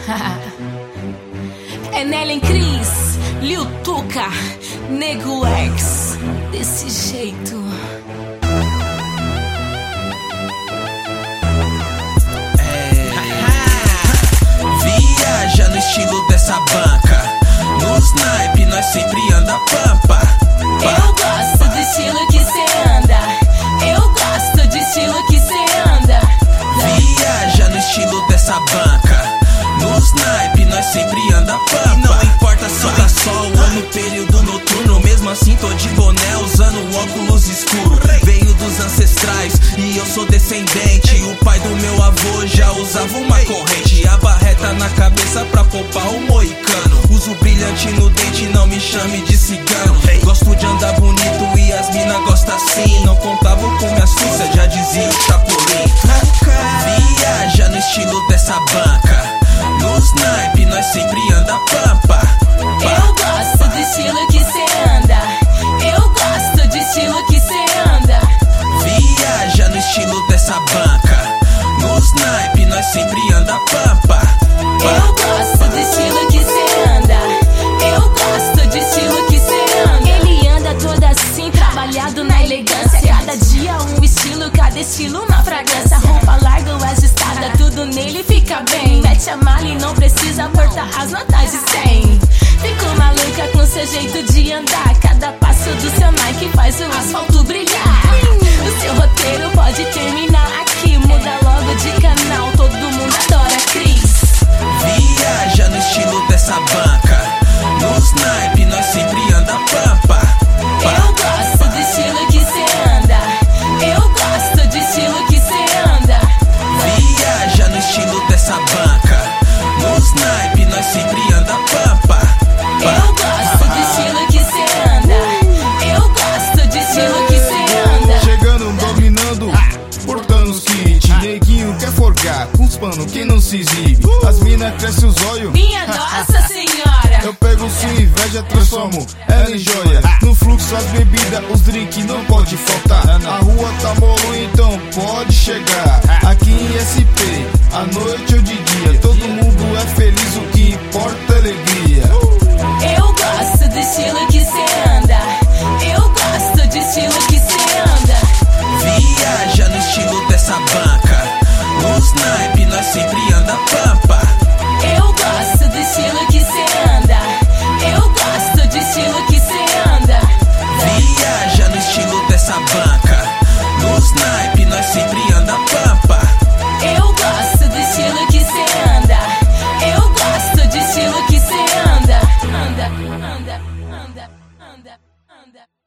É Nelen Cris, Lil Tuca, Nego X, desse jeito. Viaja no estilo dessa banca, nos naipe nós sempre anda pampa. Eu gosto do estilo que cê anda, eu gosto do estilo que cê anda. Viaja no estilo dessa banca, nos naipe nós sempre anda pampa. E não importa se tá sol ou no período noturno, mesmo assim tô de boné usando óculos escuros. Veio dos ancestrais e eu sou descendente. O pai do meu avô já usava uma corrente, a barreta na cabeça pra poupar o moicano. Uso brilhante no dente, não me chame de cigano. Gosto de andar bonito e as mina gostam assim. Não contava com minha sucia, já dizia o Chapolin. Viaja no estilo dessa banca, nos naipe nós sempre anda pampa. Eu gosto do estilo que cê anda, eu gosto do estilo que cê anda. Viaja no estilo dessa banca, nos naipe nós sempre anda pampa. Eu gosto do estilo que cê anda, eu gosto do estilo que cê anda. Ele anda todo assim, trabalhado na elegância. Cada dia um estilo, cada estilo uma fragrância. Roupa larga ou ajustada, tudo nele fica bem. Mete a mala e não precisa cortar as notas de 100. Fico maluca com seu jeito de andar. Cada passo do seu Nike faz o asfalto brilhar. O seu roteiro pode terminar aqui. Muda logo de canal, todo mundo adora Cris. Viaja no estilo dessa banca, nos naipe nós sempre anda pampa. Eu gosto do estilo que cê anda, eu gosto do estilo que cê anda. Viaja no estilo dessa banca, nos naipe nós sempre anda pampa. Eu gosto do estilo que cê anda, eu gosto do estilo que cê anda. Chegando, dominando, portando os kits. Neguinho quer forgar, com os pano, quem não se exibe. As mina cresce os olhos. Minha Nossa Senhora, Eu pego sua inveja, transformo ela em joia. No fluxo as bebidas, os drinks não pode faltar. A rua tá molo, então pode chegar. Aqui em SP, à noite ou de dia, todo mundo é feliz, o que importa é alegria. eu gosto do estilo que cê anda, eu gosto do estilo que cê anda. Viaja no estilo dessa banca, nos naipe nós sempre anda pampa. Eu gosto do estilo que cê anda, eu gosto do estilo que cê anda. Viaja no estilo dessa banca, nos naipe nós sempre anda pampa. Eu gosto do estilo que cê anda, eu gosto do estilo que cê anda. Anda, anda, anda, anda, anda.